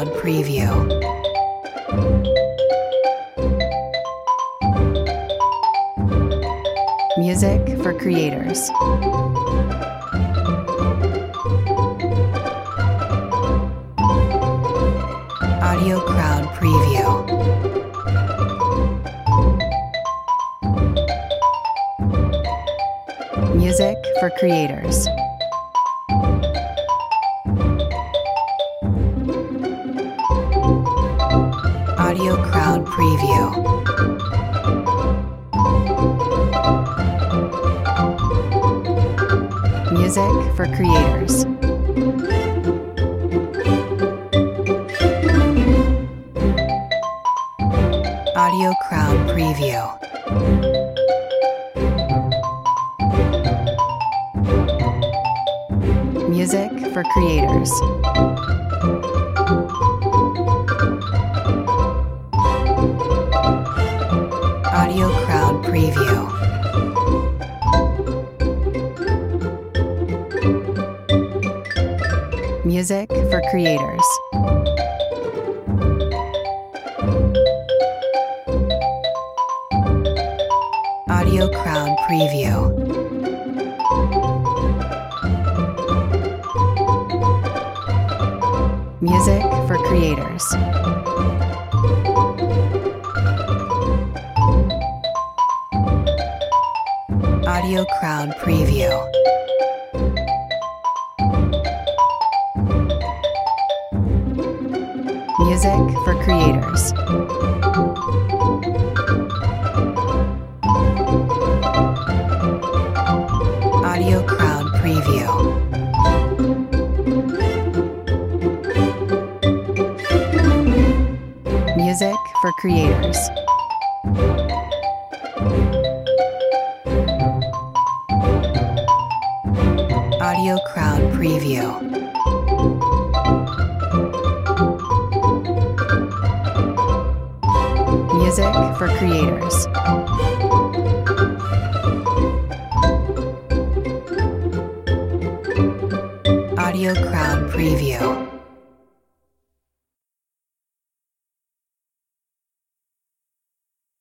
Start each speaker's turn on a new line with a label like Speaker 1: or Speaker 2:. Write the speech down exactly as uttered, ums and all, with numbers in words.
Speaker 1: Crowd Preview. Music for creators. Audio Crowd Preview. Music for creators. Audio Crowd Preview. Music for creators. Audio Crowd Preview. Music for creators. Audio Crowd Preview. Music for creators. Audio Crowd Preview. Music for creators. Audio Crowd Preview. Music for creators. Audio Crowd Preview. Music for creators. Audio Crowd Preview. Music for creators. Audio Crowd Preview.